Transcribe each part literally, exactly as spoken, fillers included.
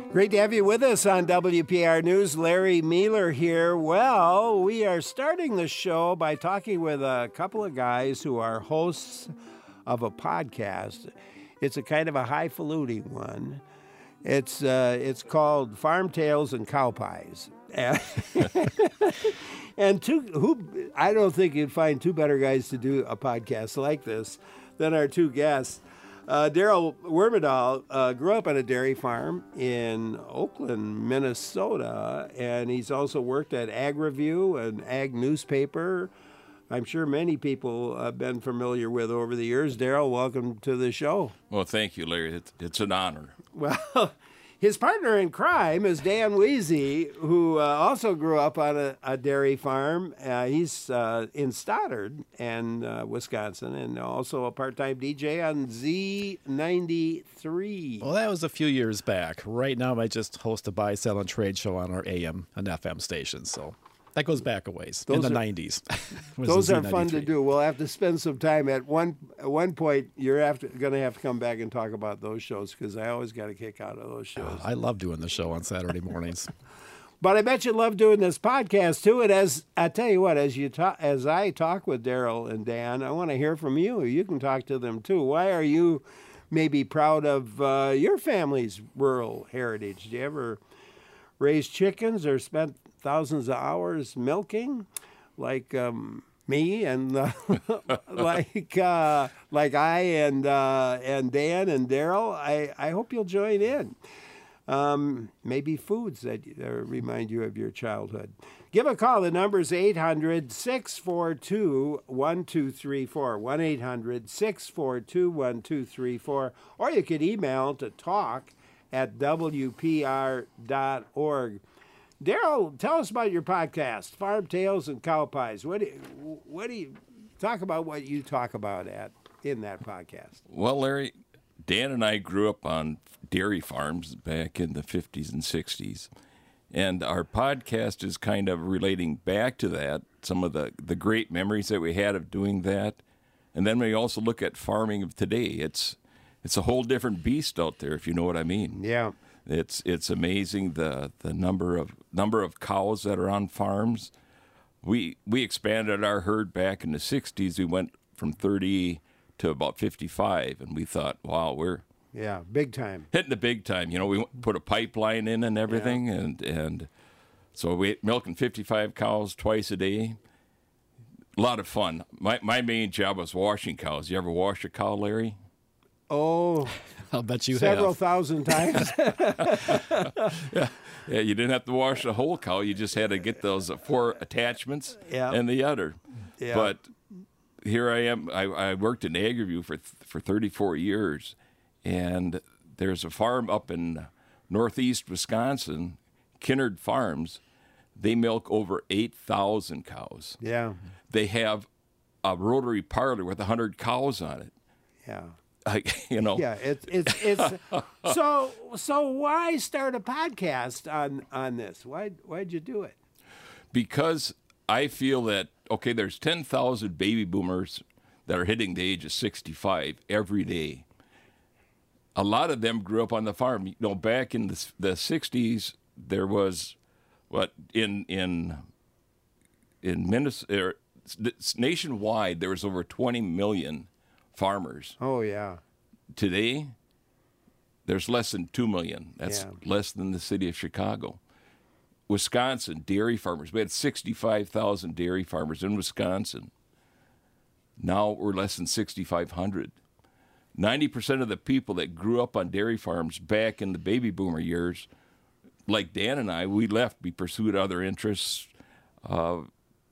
Great to have you with us on W P R News. Larry Mealer here. Well, we are starting the show by talking with a couple of guys who are hosts of a podcast. It's a kind of a highfalutin one. It's uh, it's called Farm Tales and Cow Pies. And two, who I don't think you'd find two better guys to do a podcast like this than our two guests. Uh, Daryl Wormedal uh, grew up on a dairy farm in Oakland, Minnesota, and he's also worked at Ag Review, an ag newspaper I'm sure many people have been familiar with over the years. Daryl, welcome to the show. Well, thank you, Larry. It's, it's an honor. Well, his partner in crime is Dan Weezy, who uh, also grew up on a, a dairy farm. Uh, he's uh, in Stoddard and uh, Wisconsin, and also a part-time D J on Z ninety-three. Well, that was a few years back. Right now, I just host a buy, sell, and trade show on our A M and F M stations. So that goes back a ways, those in the are, nineties. Those are fun to do. We'll have to spend some time. At one at one point, you're going to have to come back and talk about those shows, because I always got a kick out of those shows. Oh, I love doing the show on Saturday mornings. But I bet you love doing this podcast, too. And as I tell you what, as you talk, as I talk with Daryl and Dan, I want to hear from you. You can talk to them, too. Why are you maybe proud of uh, your family's rural heritage? Do you ever raise chickens or spent thousands of hours milking, like um, me and uh, like uh, like I and uh, and Dan and Daryl? I, I hope you'll join in. Um, maybe foods that uh, remind you of your childhood. Give a call. The number is eight hundred, six four two, one two three four, one eight hundred, six four two, one two three four, or you could email to talk at W P R dot org. Daryl, tell us about your podcast, Farm Tales and Cow Pies. What do you, what do you talk about? What you talk about at in that podcast? Well, Larry, Dan and I grew up on dairy farms back in the fifties and sixties, and our podcast is kind of relating back to that, some of the, the great memories that we had of doing that, and then we also look at farming of today. It's it's a whole different beast out there, if you know what I mean. Yeah. It's it's amazing the, the number of number of cows that are on farms. We we expanded our herd back in the sixties. We went from thirty to about fifty-five, and we thought, wow, we're yeah, big time. Hitting the big time. You know, we put a pipeline in and everything, yeah. and and so we milking fifty-five cows twice a day. A lot of fun. My my main job was washing cows. You ever wash a cow, Larry? Oh, I'll bet you several have. thousand times. yeah. yeah, you didn't have to wash the whole cow. You just had to get those four attachments yeah. and the udder. Yeah. But here I am. I, I worked in Ag Review for for thirty-four years, and there's a farm up in northeast Wisconsin, Kinnard Farms. They milk over eight thousand cows. Yeah. They have a rotary parlor with one hundred cows on it. Yeah. Like, you know. Yeah, it's it's it's so so why start a podcast on on this? Why why'd you do it? Because I feel that okay, there's ten thousand baby boomers that are hitting the age of sixty-five every day. A lot of them grew up on the farm. You know, back in the the sixties, there was what in in in Minnesota, nationwide, there was over twenty million farmers. Oh, yeah. Today, there's less than two million. That's yeah. less than the city of Chicago. Wisconsin, dairy farmers. We had sixty-five thousand dairy farmers in Wisconsin. Now we're less than sixty-five hundred. ninety percent of the people that grew up on dairy farms back in the baby boomer years, like Dan and I, we left. We pursued other interests. Uh,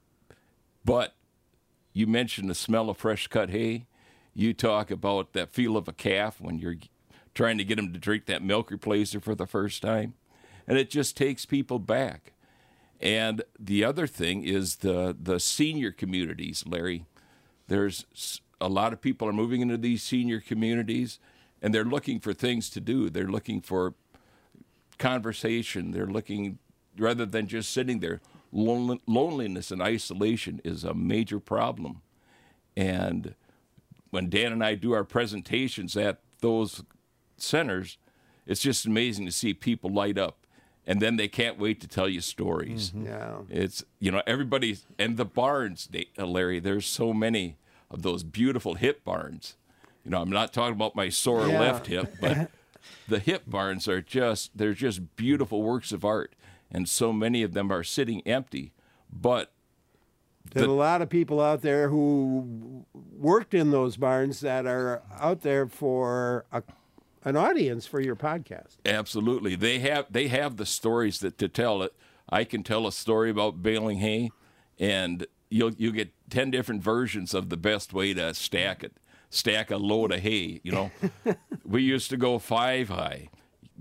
but you mentioned the smell of fresh cut hay. You talk about that feel of a calf when you're trying to get them to drink that milk replacer for the first time. And it just takes people back. And the other thing is the, the senior communities, Larry. There's a lot of people are moving into these senior communities, and they're looking for things to do. They're looking for conversation. They're looking, rather than just sitting there. Lon- loneliness and isolation is a major problem. And when Dan and I do our presentations at those centers, it's just amazing to see people light up, and then they can't wait to tell you stories. Mm-hmm. Yeah. It's, you know, everybody, and the barns, they, uh, Larry, there's so many of those beautiful hip barns. You know, I'm not talking about my sore Yeah. left hip, but the hip barns are just, they're just beautiful works of art. And so many of them are sitting empty. But There's the- a lot of people out there who worked in those barns that are out there for a, an audience for your podcast. absolutely, they have they have the stories that to tell it. I can tell a story about baling hay, and you'll you get ten different versions of the best way to stack it. Stack a load of hay. You know, we used to go five high.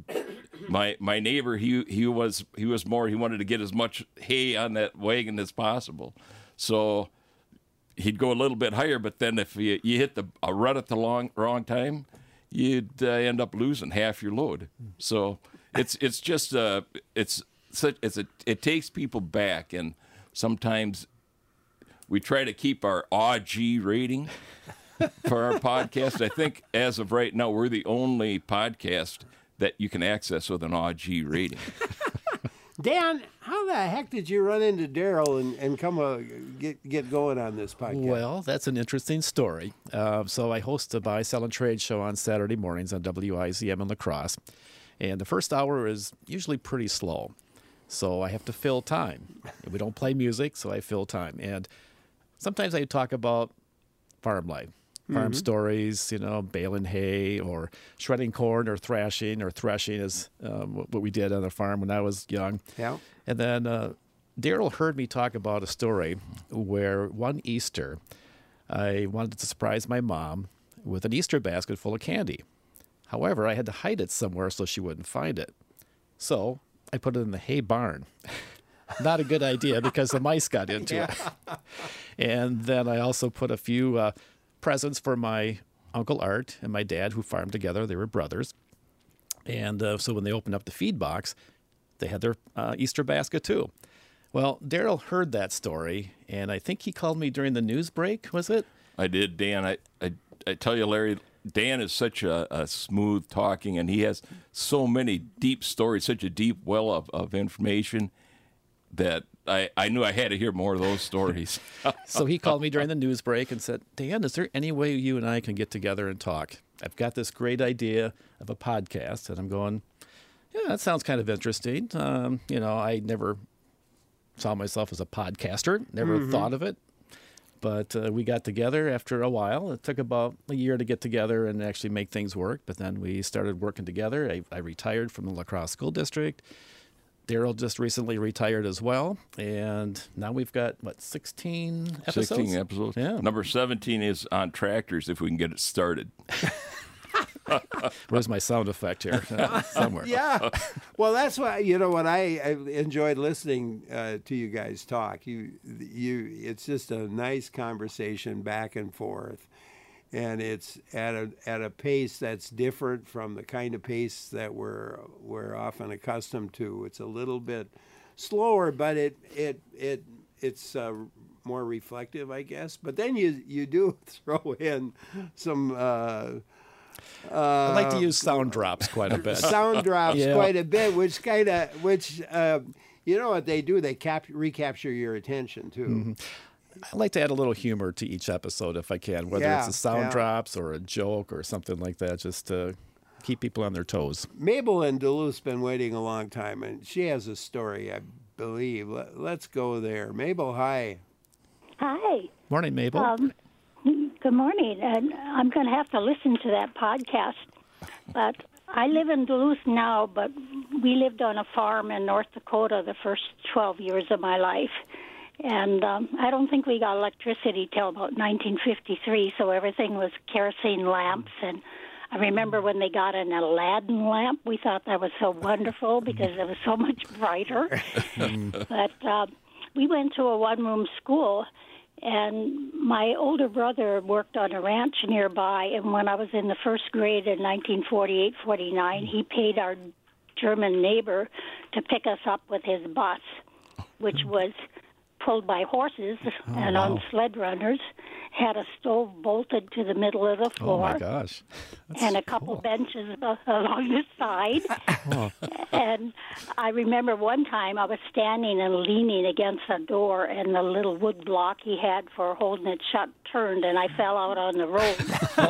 My my neighbor, he he was he was more. He wanted to get as much hay on that wagon as possible, so he'd go a little bit higher. But then if you, you hit the a rut at the long wrong time, you'd uh, end up losing half your load. So it's it's just uh it's such it's a it takes people back, and sometimes we try to keep our A G rating for our podcast. I think as of right now, we're the only podcast that you can access with an A G rating. Dan, how the heck did you run into Daryl and, and come uh, get get going on this podcast? Well, that's an interesting story. Uh, so I host a buy, sell, and trade show on Saturday mornings on W I Z M in La Crosse. And the first hour is usually pretty slow. So I have to fill time. We don't play music, so I fill time. And sometimes I talk about farm life. Farm stories, you know, baling hay or shredding corn or thrashing or threshing is um, what what we did on the farm when I was young. Yeah. And then uh, Daryl heard me talk about a story where one Easter I wanted to surprise my mom with an Easter basket full of candy. However, I had to hide it somewhere so she wouldn't find it. So I put it in the hay barn. Not a good idea because the mice got into Yeah. it. And then I also put a few uh, presents for my Uncle Art and my dad, who farmed together. They were brothers. And uh, so when they opened up the feed box, they had their uh, Easter basket too. Well, Daryl heard that story, and I think he called me during the news break, was it? I did, Dan. I, I, I tell you, Larry, Dan is such a, a smooth talking, and he has so many deep stories, such a deep well of, of information that I, I knew I had to hear more of those stories. So he called me during the news break and said, Dan, is there any way you and I can get together and talk? I've got this great idea of a podcast. And I'm going, yeah, that sounds kind of interesting. Um, you know, I never saw myself as a podcaster, never thought of it. But uh, we got together after a while. It took about a year to get together and actually make things work. But then we started working together. I, I retired from the La Crosse School District. Daryl just recently retired as well. And now we've got, what, sixteen episodes? sixteen episodes. Yeah. Number seventeen is on tractors if we can get it started. Where's my sound effect here? Uh, somewhere. Yeah. Well, that's why, you know, what I, I enjoyed listening uh, to you guys talk. You, you, it's just a nice conversation back and forth. And it's at a at a pace that's different from the kind of pace that we're we're often accustomed to. It's a little bit slower, but it it it it's uh, more reflective, I guess. But then you you do throw in some uh, I like to use sound drops quite a bit. sound drops Yeah. quite a bit, which kind of which uh, you know what they do? They cap- recapture your attention too. Mm-hmm. I like to add a little humor to each episode if I can, whether Yeah, it's a sound yeah. drops or a joke or something like that, just to keep people on their toes. Mabel in Duluth's been waiting a long time, and she has a story, I believe. Let, let's go there. Mabel, hi. Hi. Morning, Mabel. Um, good morning. And I'm going to have to listen to that podcast. But I live in Duluth now, but we lived on a farm in North Dakota the first twelve years of my life. And um, I don't think we got electricity till about nineteen fifty-three, so everything was kerosene lamps. And I remember when they got an Aladdin lamp, we thought that was so wonderful because it was so much brighter. But uh, we went to a one-room school, and my older brother worked on a ranch nearby, and when I was in the first grade in nineteen forty-eight forty-nine, he paid our German neighbor to pick us up with his bus, which was pulled by horses Oh, and wow. on sled runners, had a stove bolted to the middle of the Oh floor, my gosh. That's and a couple cool. benches a- along the side. Oh. And I remember one time I was standing and leaning against a door, and the little wood block he had for holding it shut turned, and I fell out on the road.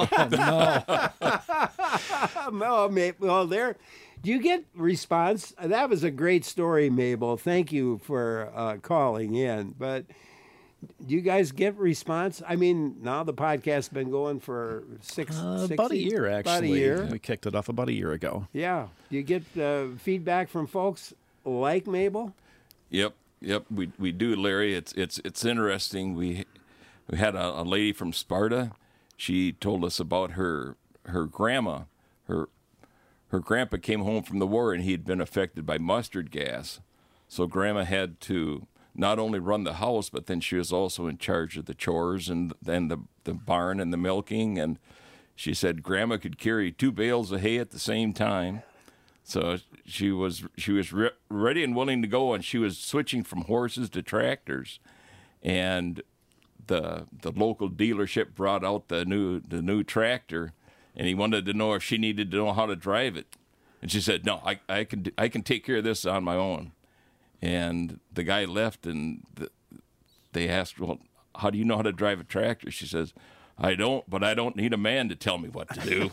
Oh, Ma- well, there. Do you get response? That was a great story, Mabel. Thank you for uh, calling in. But do you guys get response? I mean, now the podcast's been going for six, Uh, six about a year, actually. About a year. We kicked it off about a year ago. Yeah. Do you get uh, feedback from folks like Mabel? Yep, yep, we we do, Larry. It's it's it's interesting. We we had a, a lady from Sparta. She told us about her her grandma. Her her grandpa came home from the war and he had been affected by mustard gas. So grandma had to not only run the house, but then she was also in charge of the chores and then the the barn and the milking. And she said grandma could carry two bales of hay at the same time. So she was she was re- ready and willing to go, and she was switching from horses to tractors, and the the local dealership brought out the new the new tractor, and he wanted to know if she needed to know how to drive it, and she said, "No, I I can I can take care of this on my own," and the guy left, and the, they asked, "Well, how do you know how to drive a tractor?" She says, "I don't, but I don't need a man to tell me what to do."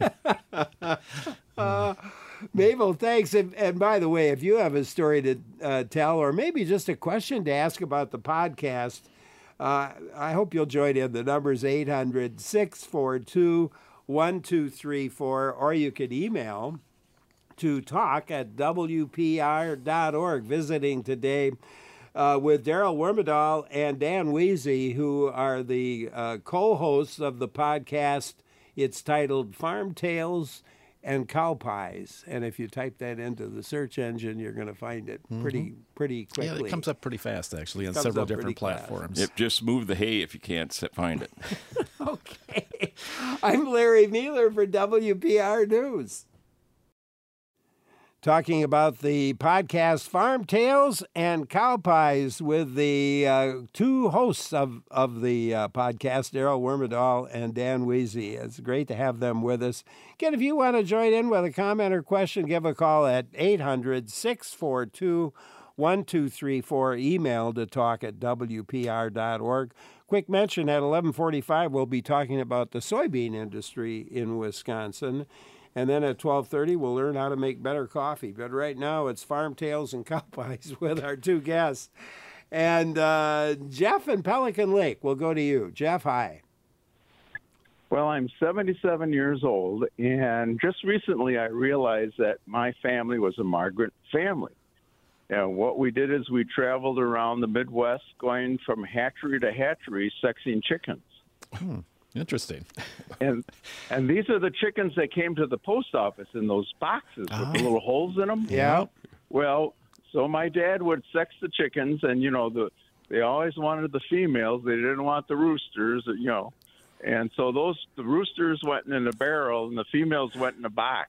uh, Mabel, thanks. And, and by the way, if you have a story to uh, tell or maybe just a question to ask about the podcast, uh, I hope you'll join in. The number's eight hundred, six four two, one two three four, or you could email to talk at W P R dot org. Visiting today uh, with Daryl Wormadahl and Dan Weezy, who are the uh, co-hosts of the podcast. It's titled Farm Tales and Cow Pies, and if you type that into the search engine, you're going to find it pretty mm-hmm. pretty quickly. Yeah, it comes up pretty fast, actually, on Comes several up different pretty platforms. Yep, just move the hay if you can't s- find it. Okay. I'm Larry Mueller for W P R News. Talking about the podcast Farm Tales and Cow Pies with the uh, two hosts of, of the uh, podcast, Daryl Wormadahl and Dan Weezy. It's great to have them with us. Again, if you want to join in with a comment or question, give a call at eight hundred, six four two, one two three four. Email to talk at W P R dot org. Quick mention, at eleven forty-five, we'll be talking about the soybean industry in Wisconsin. And then at twelve thirty, we'll learn how to make better coffee. But right now, it's Farm Tales and Cow Pies with our two guests. And uh, Jeff in Pelican Lake, we'll go to you. Jeff, hi. Well, I'm seventy-seven years old, and just recently I realized that my family was a migrant family. And what we did is we traveled around the Midwest, going from hatchery to hatchery, sexing chickens. Hmm. Interesting. And and these are the chickens that came to the post office in those boxes with the little holes in them. Yeah. Well, so my dad would sex the chickens, and, you know, the they always wanted the females. They didn't want the roosters, you know. And so those the roosters went in a barrel, and the females went in a box.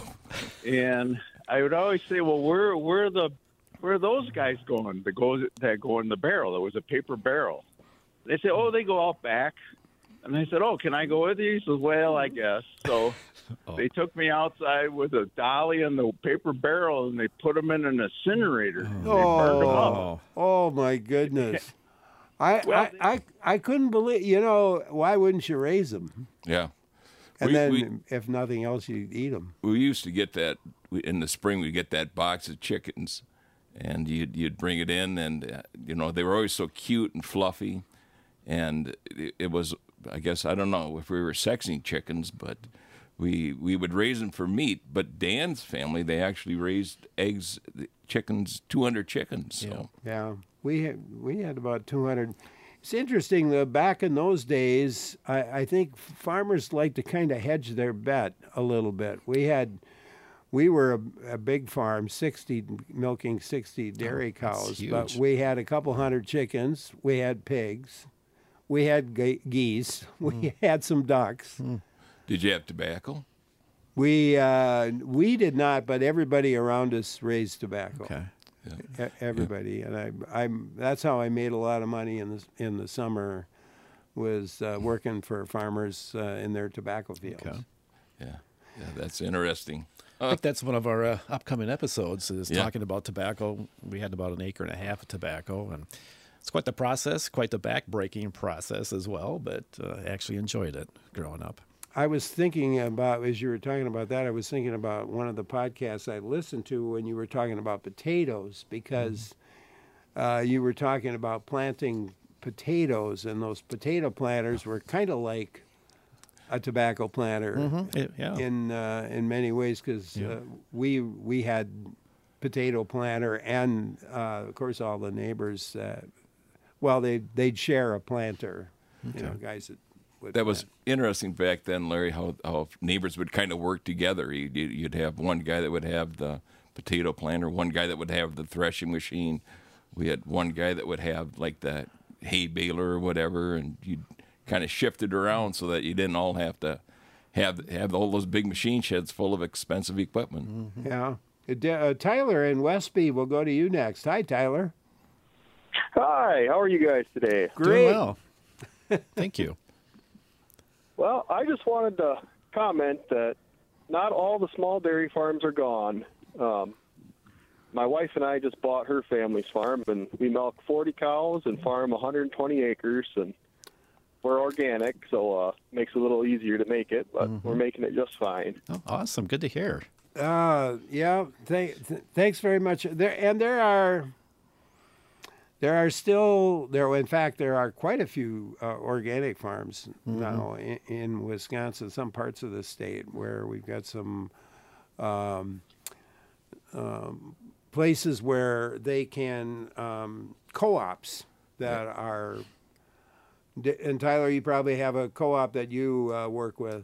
And I would always say, well, where where are the where are those guys going? That go that go in the barrel. It was a paper barrel. They say, oh, they go out back. And I said, oh, can I go with you? He says, well, I guess. So oh. They took me outside with a dolly and the paper barrel, and they put them in an incinerator. Oh, they burned them up. Oh my goodness. I, well, I, I, I couldn't believe, you know, why wouldn't you raise them? Yeah. And we, then, we, if nothing else, you'd eat them. We used to get that, in the spring, we'd get that box of chickens, and you'd, you'd bring it in, and, uh, you know, they were always so cute and fluffy, and it, it was... I guess, I don't know if we were sexing chickens, but we we would raise them for meat. But Dan's family, they actually raised eggs, chickens, two hundred chickens. So. Yeah, yeah. We had, we had about two hundred. It's interesting, though, back in those days, I, I think farmers like to kind of hedge their bet a little bit. We had, we were a, a big farm, sixty, milking sixty dairy oh, cows, but we had a couple hundred chickens, we had pigs. We had ge- geese. We mm. had some ducks. Mm. Did you have tobacco? We uh, we did not, but everybody around us raised tobacco. Okay. Yeah. E- Everybody, and I, I'm. That's how I made a lot of money in the in the summer, was uh, working for farmers uh, in their tobacco fields. Okay. Yeah, yeah, that's interesting. I think that's one of our uh, upcoming episodes is Yeah. talking about tobacco. We had about an acre and a half of tobacco, and it's quite the process, quite the back-breaking process as well, but uh, I actually enjoyed it growing up. I was thinking about, as you were talking about that, I was thinking about one of the podcasts I listened to when you were talking about potatoes, because uh, you were talking about planting potatoes, and those potato planters were kind of like a tobacco planter It- yeah. in uh, in many ways, because uh, we we had potato planter, and uh, of course all the neighbors. Uh, well, they they'd share a planter, you know, guys that would That was plant. interesting back then, Larry, how, how neighbors would kind of work together. You'd, you'd have one guy that would have the potato planter, one guy that would have the threshing machine. We had one guy that would have like the hay baler or whatever, and you'd kind of shift it around so that you didn't all have to have have all those big machine sheds full of expensive equipment. Yeah. Uh, D- uh, Tyler in Westby, we'll go to you next. Hi, Tyler. Hi, how are you guys today? Doing well. Thank you. Well, I just wanted to comment that not all the small dairy farms are gone. Um, my wife and I just bought her family's farm, and we milk forty cows and farm one hundred twenty acres, and we're organic, so uh, makes it a little easier to make it, but we're making it just fine. Oh, awesome. Good to hear. Uh, yeah. Th- th- thanks very much. There and there are there are still there. In fact, there are quite a few uh, organic farms now in, in Wisconsin, some parts of the state where we've got some um, um, places where they can um, co-ops that are. And Tyler, you probably have a co-op that you uh, work with.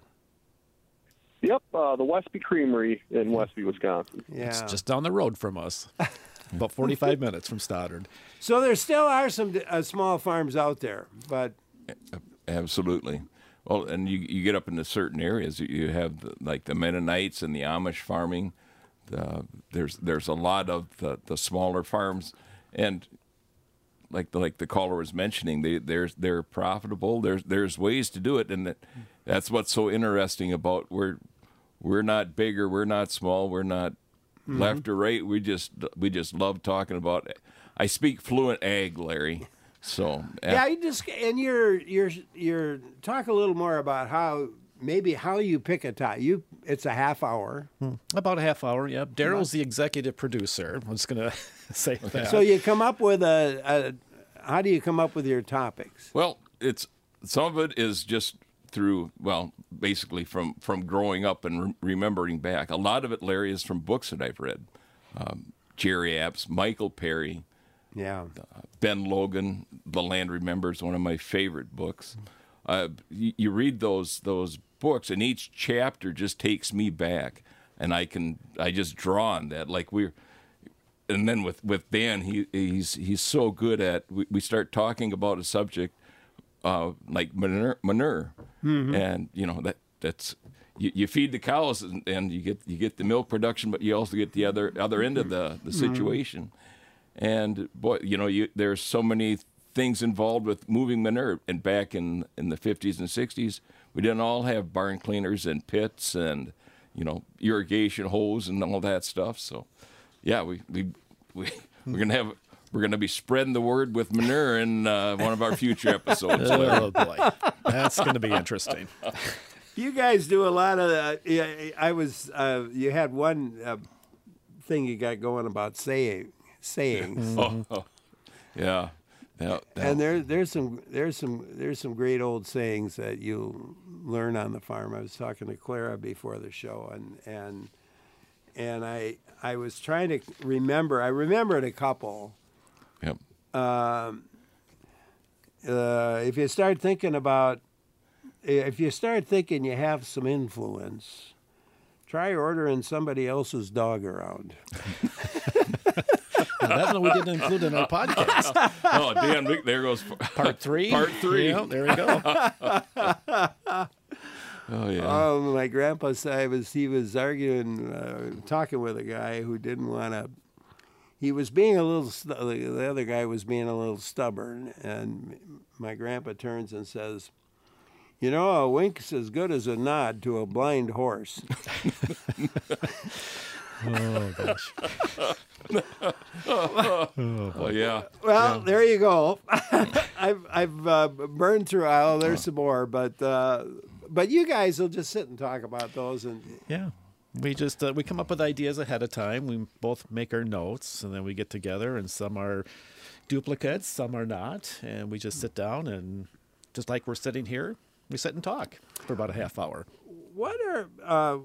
Yep, uh, the Westby Creamery in Westby, Wisconsin. Yeah. It's just down the road from us, about forty-five minutes from Stoddard. So there still are some uh, small farms out there, but Absolutely. Well, and you you get up into certain areas. You have the, like the Mennonites and the Amish farming. The, there's there's a lot of the, the smaller farms, and like the like the caller was mentioning, they they're they're profitable. There's there's ways to do it, and that, that's what's so interesting about we're we're not big or we're not small. We're not left or right. We just we just love talking about. I speak fluent ag, Larry. So yeah, you just and you're you're you're talk a little more about how maybe how you pick a time. You it's a half hour, About a half hour, yeah. Daryl's the executive producer. I'm just going to say that. so you come up with a, a. How do you come up with your topics? Well, it's some of it is just through well, basically from from growing up and re- remembering back. A lot of it, Larry, is from books that I've read. Um, Jerry Apps, Michael Perry, Yeah, Ben Logan, The Land Remembers, one of my favorite books. Uh, you, you read those those books, and each chapter just takes me back, and I can I just draw on that. Like we're, and then with, with Dan, he he's he's so good at. We, we start talking about a subject, uh, like manure, manure. And you know that that's. You, you feed the cows and, and you get you get the milk production, but you also get the other other end of the, the situation. And boy, you know, you, there's so many things involved with moving manure. And back in, in the fifties and sixties, we didn't all have barn cleaners and pits and, you know, irrigation hose and all that stuff. So, yeah, we we, we we're gonna have we're gonna be spreading the word with manure in uh, one of our future episodes. Oh, boy. That's going to be interesting. you guys do a lot of. Uh, yeah, I was. Uh, you had one uh, thing you got going about saying sayings. Oh, oh, yeah. Yeah, And there, there's some, there's some, there's some great old sayings that you learn on the farm. I was talking to Clara before the show, and and and I, I was trying to remember. I remembered a couple. Yep. Um, uh, if you start thinking about, if you start thinking you have some influence, try ordering somebody else's dog around. That one we didn't include in our podcast. Oh, Dan, Wick, there goes Part three. Part three. Yeah, there we go. Oh yeah. Oh, my grandpa said I was he was arguing, uh, talking with a guy who didn't want to. he was being a little, stu- the other guy was being a little stubborn, and my grandpa turns and says, "You know, a wink's as good as a nod to a blind horse." Oh, gosh. Oh, yeah. Well, there you go. I've I've uh, burned through. Oh, there's some more, but uh, but you guys will just sit and talk about those, and Yeah. We just uh, we come up with ideas ahead of time. We both make our notes, and then we get together, and some are duplicates, some are not, and we just sit down and just like we're sitting here, we sit and talk for about a half hour. what are uh,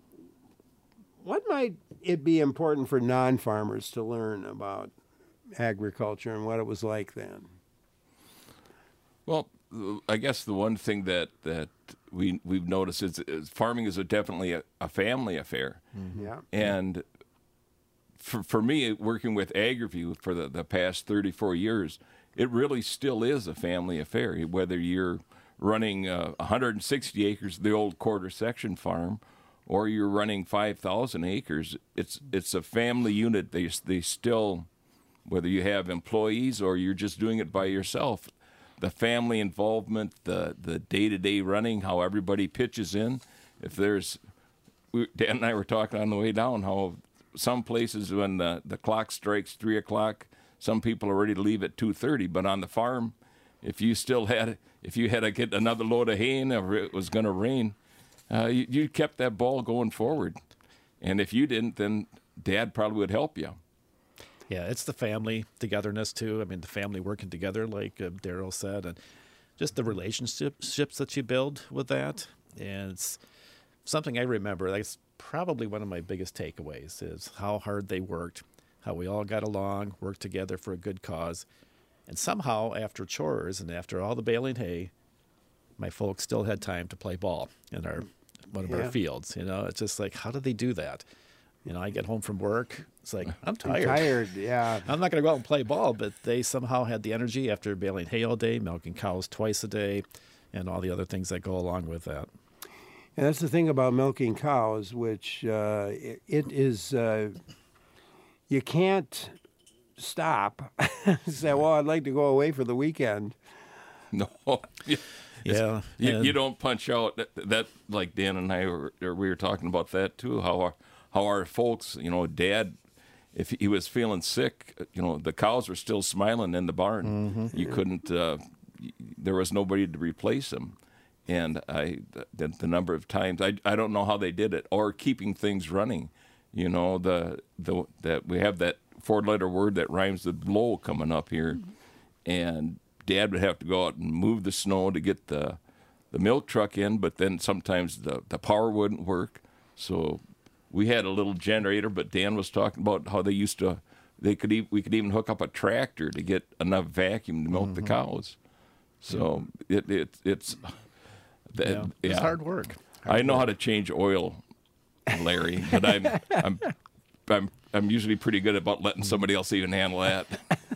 what might it be important for non-farmers to learn about agriculture and what it was like then? Well, I guess the one thing that, that we we've noticed is, is farming is a definitely a, a family affair, Yeah. and for for me, working with AgriView for the, the past thirty-four years, it really still is a family affair. Whether you're running uh, one hundred sixty acres, the old quarter section farm, or you're running five thousand acres, it's it's a family unit. They they still, whether you have employees or you're just doing it by yourself, the family involvement, the the day-to-day running, how everybody pitches in. If there's, we, Dan and I were talking on the way down how some places when the, the clock strikes three o'clock, some people are ready to leave at two thirty. But on the farm, if you still had, if you had to get another load of hay in, or it was going to rain, uh, you, you kept that ball going forward. And if you didn't, then Dad probably would help you. Yeah, it's the family togetherness too. I mean, the family working together, like uh, Daryl said, and just the relationships that you build with that. And it's something I remember. That's probably one of my biggest takeaways is how hard they worked, how we all got along, worked together for a good cause. And somehow, after chores and after all the baling hay, my folks still had time to play ball in our one of Yeah. our fields. You know, it's just like, how did they do that? You know, I get home from work. It's like, I'm tired. Tired, yeah. I'm not going to go out and play ball, but they somehow had the energy after baling hay all day, milking cows twice a day, and all the other things that go along with that. And that's the thing about milking cows, which uh, it, it is, uh, you can't stop. Say, well, I'd like to go away for the weekend. No. Yeah. Yeah. You, and- you don't punch out that, that like Dan and I were or we were talking about that too. How our how our folks, you know, Dad, if he was feeling sick, you know, the cows were still smiling in the barn. Mm-hmm. You couldn't. Uh, there was nobody to replace him, and I the, the number of times I I don't know how they did it or keeping things running. You know, the the that we have that four letter word that rhymes with blow coming up here, and Dad would have to go out and move the snow to get the the milk truck in, but then sometimes the, the power wouldn't work. So we had a little generator, but Dan was talking about how they used to, they could e- we could even hook up a tractor to get enough vacuum to milk Mm-hmm. the cows. So it, it it's that, yeah, it's yeah. hard work. I know how to change oil, Larry, but I'm I'm I'm I'm usually pretty good about letting somebody else even handle that.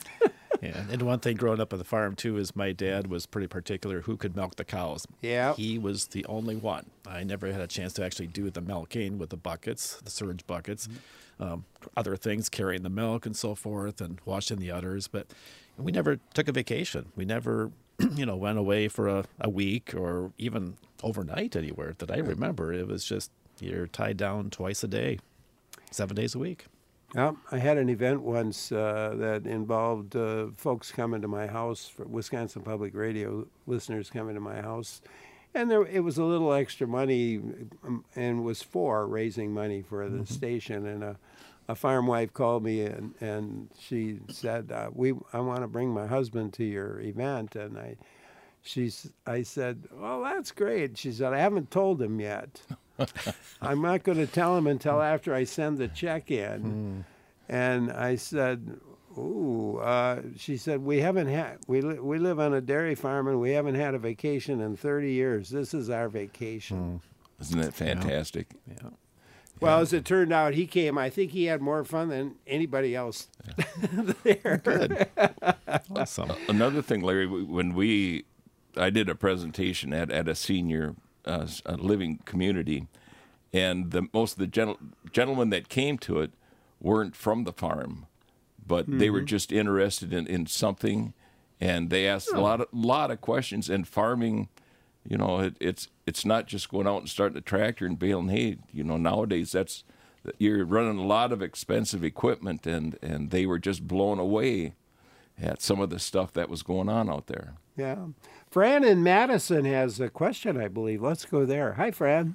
Yeah, and one thing growing up on the farm too is my dad was pretty particular who could milk the cows. Yeah. He was the only one. I never had a chance to actually do the milking with the buckets, the surge buckets, um, other things, carrying the milk and so forth, and washing the udders. But we never took a vacation. We never, you know, went away for a, a week or even overnight anywhere that I remember. It was just you're tied down twice a day, seven days a week. Well, I had an event once uh, that involved uh, folks coming to my house, for Wisconsin Public Radio listeners coming to my house. And there, it was a little extra money um, and was for raising money for the Mm-hmm. station. And a, a farm wife called me and, and she said, uh, "We, I want to bring my husband to your event." And I, she's, I said, "Well, that's great." She said, "I haven't told him yet. I'm not going to tell him until after I send the check in." And I said, "Ooh," uh, she said, "We haven't had, we, li- we live on a dairy farm and we haven't had a vacation in thirty years. This is our vacation." Isn't that fantastic? Yeah. Well, as it turned out, he came. I think he had more fun than anybody else there. Good. Awesome. Another thing, Larry, when we, I did a presentation at, at a senior uh, s- uh, living community, and the most of the gentle, gentlemen that came to it weren't from the farm, but mm-hmm. they were just interested in, in something, and they asked oh. a lot of lot of questions. And farming, you know, it, it's it's not just going out and starting a tractor and baling hay. You know, nowadays that's you're running a lot of expensive equipment, and, and they were just blown away at some of the stuff that was going on out there. Yeah. Fran in Madison has a question, I believe. Let's go there. Hi, Fran.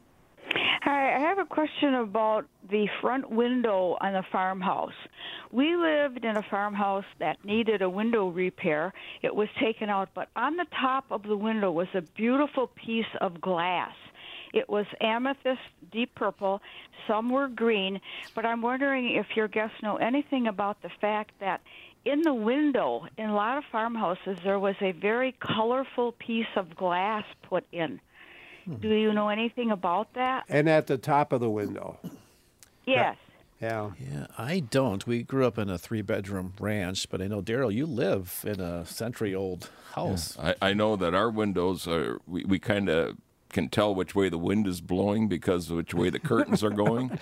Hi, I have a question about the front window on the farmhouse. We lived in a farmhouse that needed a window repair. It was taken out, but on the top of the window was a beautiful piece of glass. It was amethyst, deep purple. Some were green, but I'm wondering if your guests know anything about the fact that in the window, in a lot of farmhouses, there was a very colorful piece of glass put in. Hmm. Do you know anything about that? And at the top of the window. Yes. Yeah. Yeah, I don't. We grew up in a three-bedroom ranch, but I know, Daryl, you live in a century-old house. Yeah. I, I know that our windows are, we, we kind of can tell which way the wind is blowing because of which way the curtains are going.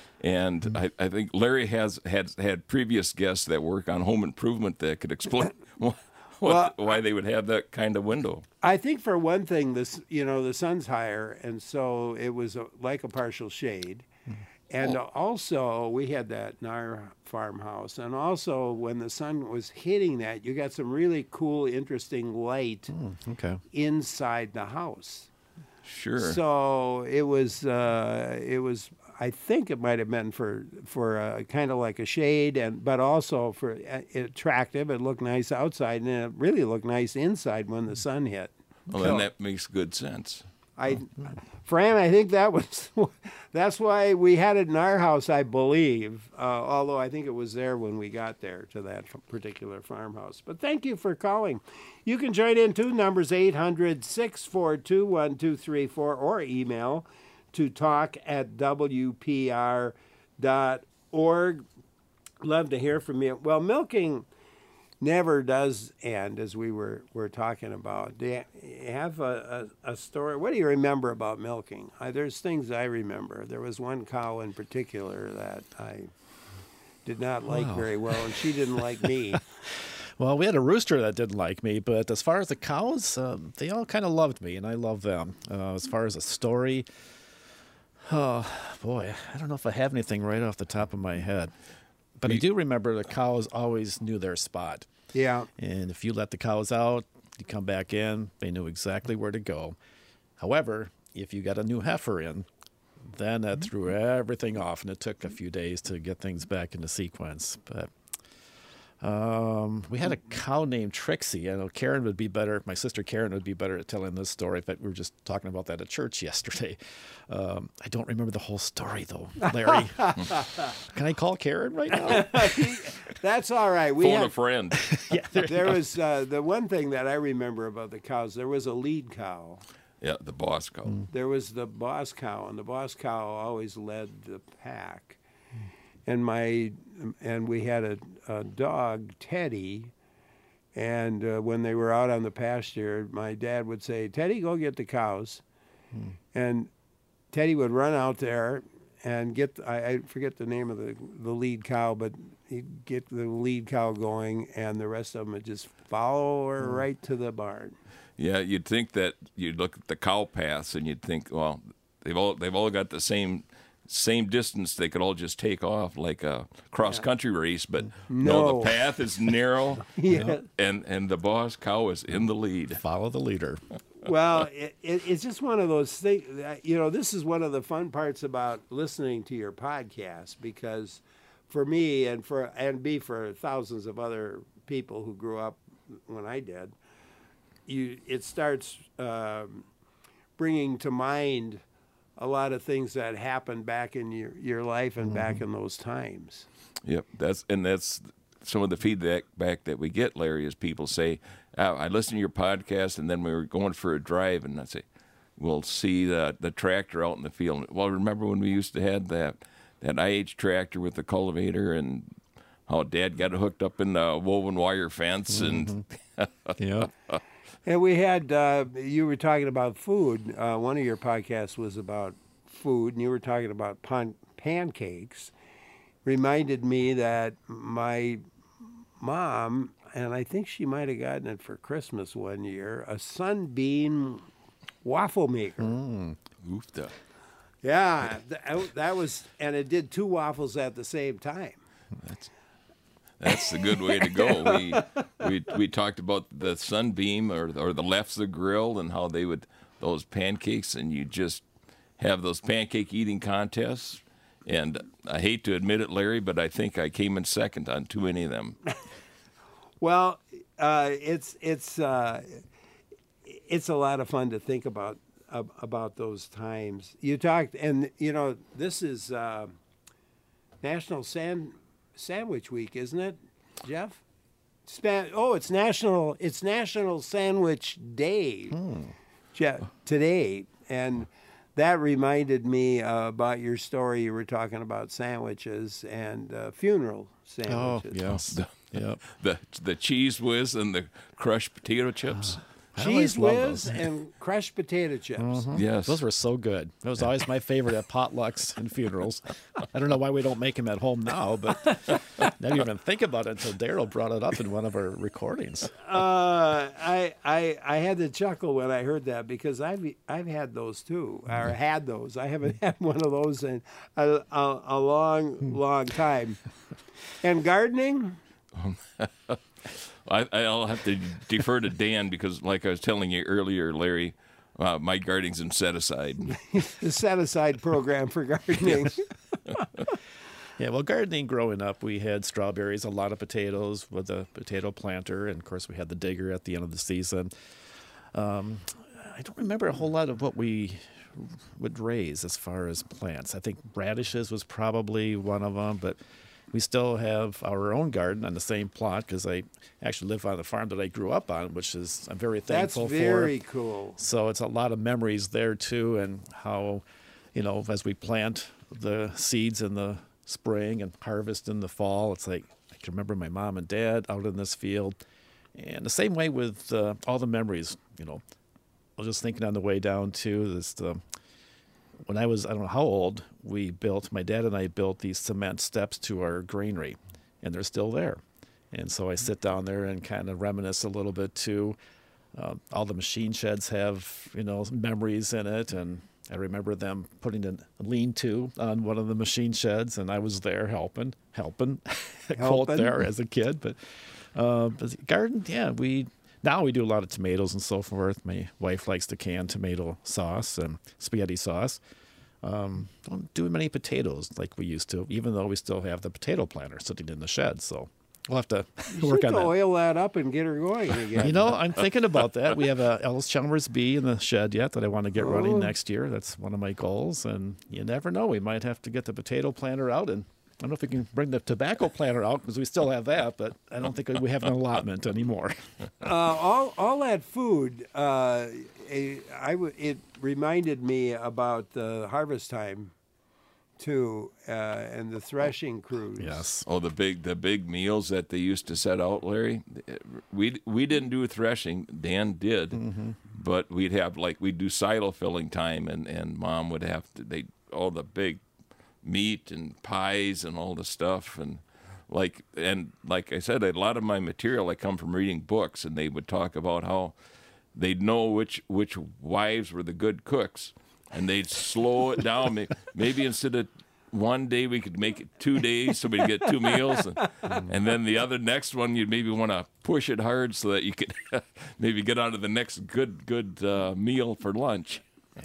And I, I think Larry has had had previous guests that work on home improvement that could explain what, well, why they would have that kind of window. I think for one thing, this you know the sun's higher, and so it was a, like a partial shade. And oh. also, we had that in our farmhouse. And also, when the sun was hitting that, you got some really cool, interesting light mm, okay. inside the house. Sure. So it was, uh, it was. I think it might have been for for uh, kind of like a shade, and but also for uh, attractive. It looked nice outside, and it really looked nice inside when the sun hit. Well, then that makes good sense. I, Fran, I think that was that's why we had it in our house, I believe. Uh, although I think it was there when we got there to that particular farmhouse. But thank you for calling. You can join in too. Numbers eight hundred, six four two, one two three four or email to talk at W P R dot org. Love to hear from you. Well, milking never does end, as we were, were talking about. Do you have a, a, a story? What do you remember about milking? I, there's things I remember. There was one cow in particular that I did not like wow. very well, and she didn't like me. Well, we had a rooster that didn't like me, but as far as the cows, um, they all kind of loved me, and I love them. Uh, as far as a story, oh, boy, I don't know if I have anything right off the top of my head. But I do remember the cows always knew their spot. Yeah. And if you let the cows out, you come back in, they knew exactly where to go. However, if you got a new heifer in, then that threw everything off, and it took a few days to get things back into sequence. But um, we had a cow named Trixie. I know Karen would be better, my sister Karen would be better at telling this story. In fact, we were just talking about that at church yesterday. Um, I don't remember the whole story, though, Larry. Can I call Karen right now? That's all right. We Phone had, a friend. yeah, there, there was uh, the one thing that I remember about the cows, there was a lead cow. Yeah, the boss cow. Mm. There was the boss cow, and the boss cow always led the pack. And my and we had a, a dog, Teddy, and uh, when they were out on the pasture, my dad would say, "Teddy, go get the cows," hmm. and Teddy would run out there and get I, I forget the name of the the lead cow, but he'd get the lead cow going, and the rest of them would just follow her hmm. right to the barn. Yeah, you'd think that you'd look at the cow paths and you'd think, well, they've all they've all got the same. Same distance, they could all just take off like a cross-country race, but no. no, the path is narrow, yeah. and, and the boss cow is in the lead. Follow the leader. Well, it, it, it's just one of those things, you know, this is one of the fun parts about listening to your podcast, because for me and for and be for thousands of other people who grew up when I did, you it starts um, bringing to mind a lot of things that happened back in your, your life and mm-hmm. back in those times. Yep, that's and that's some of the feedback back that we get, Larry, is people say, oh, I listened to your podcast, and then we were going for a drive, and I say, we'll see the the tractor out in the field. Well, remember when we used to have that, that I H tractor with the cultivator, and how Dad got it hooked up in the woven wire fence? Mm-hmm. and Yeah. And we had, uh, you were talking about food. Uh, one of your podcasts was about food, and you were talking about pan- pancakes. reminded me that my mom, and I think she might have gotten it for Christmas one year, a Sunbeam waffle maker. Mm. Oofda. Yeah, th- that was, and it did two waffles at the same time. That's that's the good way to go. We we we talked about the Sunbeam or or the Lefse grill and how they would those pancakes, and you just have those pancake eating contests. And I hate to admit it, Larry, but I think I came in second on too many of them. Well, uh, it's it's uh, it's a lot of fun to think about uh, about those times. You talked, and you know, this is uh, National Sand Sandwich Week, isn't it, Jeff? Span- oh, it's national. It's National Sandwich Day, Jeff, today, and that reminded me uh, about your story. You were talking about sandwiches and uh, funeral Oh, sandwiches. yes. The, Yep. the the cheese whiz and the crushed potato chips. I Cheese always love whiz those. and crushed potato chips. Yes, Those were so good. That was always my favorite at potlucks and funerals. I don't know why we don't make them at home now, but I didn't even think about it until Daryl brought it up in one of our recordings. Uh, I, I I had to chuckle when I heard that because I've I've had those too, or had those. I haven't had one of those in a, a, a long long time. And gardening. I, I'll have to defer to Dan because, like I was telling you earlier, Larry, uh, my gardening's in set aside. The set aside program for gardening. Yeah, well, gardening growing up, we had strawberries, a lot of potatoes with a potato planter, and of course, we had the digger at the end of the season. Um, I don't remember a whole lot of what we would raise as far as plants. I think radishes was probably one of them, but we still have our own garden on the same plot because I actually live on the farm that I grew up on, which is I'm very That's thankful very for. cool. So it's a lot of memories there too, and how, you know, as we plant the seeds in the spring and harvest in the fall, it's like I can remember my mom and dad out in this field, and the same way with uh, all the memories. You know, I was just thinking on the way down too. This uh, when I was I don't know how old, we built my dad and I built these cement steps to our granary, and they're still there. And so I sit down there and kind of reminisce a little bit too. Uh, all the machine sheds have, you know, memories in it, and I remember them putting a lean-to on one of the machine sheds, and I was there helping, helping, quote Helping. there as a kid. But, uh, but garden, yeah, we now we do a lot of tomatoes and so forth. My wife likes to can tomato sauce and spaghetti sauce. Um, don't do many potatoes like we used to, even though we still have the potato planter sitting in the shed. So we'll have to You work should on that. oil that up and get her going again. You know, I'm thinking about that. We have a Ellis Chalmers bee in the shed yet that I want to get Oh. running next year. That's one of my goals. And you never know. We might have to get the potato planter out. And I don't know if we can bring the tobacco planter out because we still have that, but I don't think we have an allotment anymore. uh, all all that food, uh, eh, I w- it reminded me about the harvest time, too, uh, and the threshing crews. Yes. Oh, the big the big meals that they used to set out, Larry. We we didn't do threshing. Dan did, Mm-hmm. but we'd have like we'd do silo filling time, and, and Mom would have to they all the big meat and pies and all the stuff, and like and like I said, a lot of my material I come from reading books, and they would talk about how they'd know which which wives were the good cooks, and they'd slow it down. May- Maybe instead of one day we could make it two days so we'd get two meals, and, and then the other next one you'd maybe want to push it hard so that you could maybe get on to the next good good uh, meal for lunch.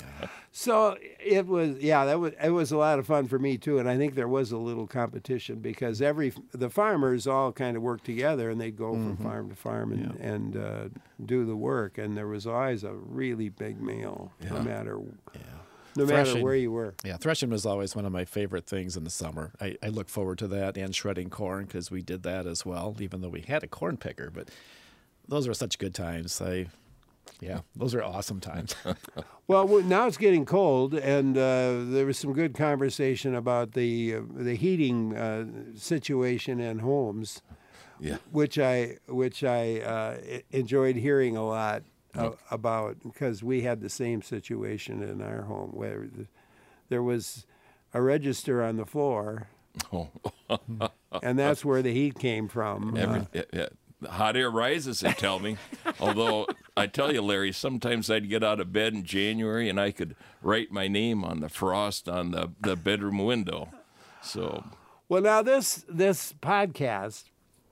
So it was, yeah, that was it was a lot of fun for me too, and I think there was a little competition because every the farmers all kind of worked together, and they'd go from farm to farm and and uh, do the work, and there was always a really big meal, no matter no matter Threshing. where you were. Yeah, threshing was always one of my favorite things in the summer. I, I look forward to that and shredding corn because we did that as well, even though we had a corn picker. But those were such good times. I, yeah, those are awesome times. Well, w- now it's getting cold, and uh, there was some good conversation about the uh, the heating uh, situation in homes, Yeah. which I which I uh, e- enjoyed hearing a lot uh, about because we had the same situation in our home where the, there was a register on the floor Oh. And that's where the heat came from. Every, Uh, yeah, yeah. Hot air rises, they tell me. Although, I tell you, Larry, sometimes I'd get out of bed in January and I could write my name on the frost on the, the bedroom window. So, well, now this this podcast,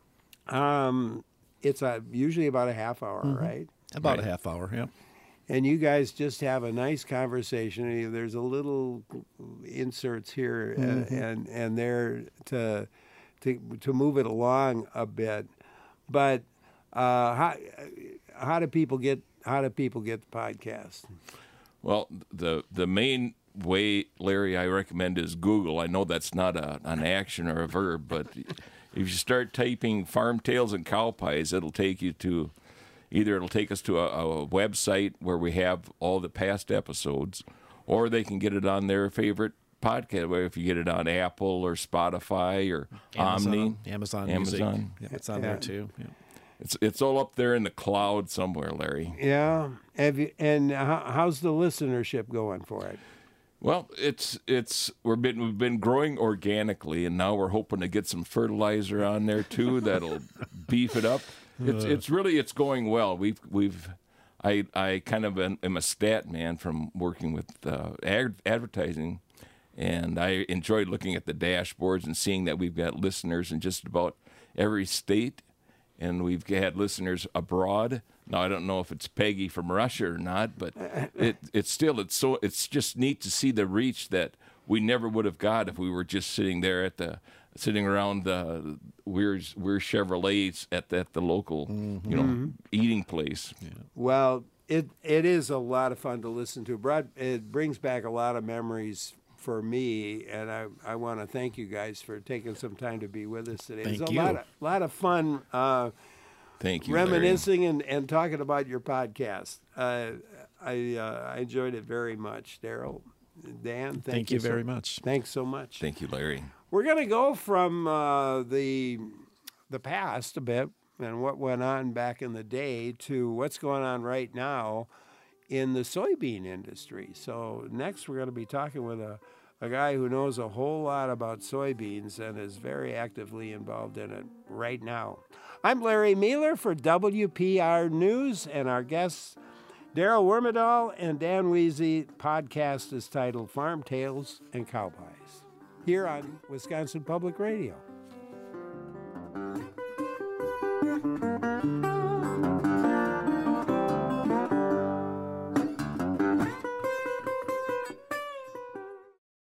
um, it's a, usually about a half hour, right? About Right. a half hour, yeah. And you guys just have a nice conversation. There's a little inserts here Mm-hmm. uh, and and there to to to move it along a bit. But uh, how how do people get how do people get the podcast? well, the the main way, Larry, I recommend is Google. I know that's not a, an action or a verb, but if you start typing farm tales and cow pies, it'll take you to either it'll take us to a, a website where we have all the past episodes, or they can get it on their favorite podcast. Where if you get it on Apple or Spotify or Amazon, Omni, Amazon, Amazon. Music. Yeah, it's on there too. Yeah. It's it's all up there in the cloud somewhere, Larry. Yeah. Have you, and how, how's the listenership going for it? Well, it's it's we've been we've been growing organically, and now we're hoping to get some fertilizer on there too that'll beef it up. It's it's really it's going well. We've we've I I kind of am, am a stat man from working with uh, ad, advertising, and I enjoyed looking at the dashboards and seeing that we've got listeners in just about every state, and we've had listeners abroad. Now I don't know if it's Peggy from Russia or not, but it it's still it's so it's just neat to see the reach that we never would have got if we were just sitting there at the sitting around the Weir Weir Chevrolets at the, at the local you know eating place. Well, it it is a lot of fun to listen to. Brad, it brings back a lot of memories for me, and I, I want to thank you guys for taking some time to be with us today. Thank It's a you. lot of, lot of fun uh, Thank you, Larry. reminiscing and, and talking about your podcast. Uh, I uh, I enjoyed it very much, Daryl. Dan, thank, Thank you so- very much. Thanks so much. Thank you, Larry. We're going to go from uh, the the past a bit and what went on back in the day to what's going on right now in the soybean industry. So next we're going to be talking with a, a guy who knows a whole lot about soybeans and is very actively involved in it right now. I'm Larry Mueller for W P R News, and our guests Daryl Wormedal and Dan Weezy. Podcast is titled Farm Tales and Cow Pies, here on Wisconsin Public Radio.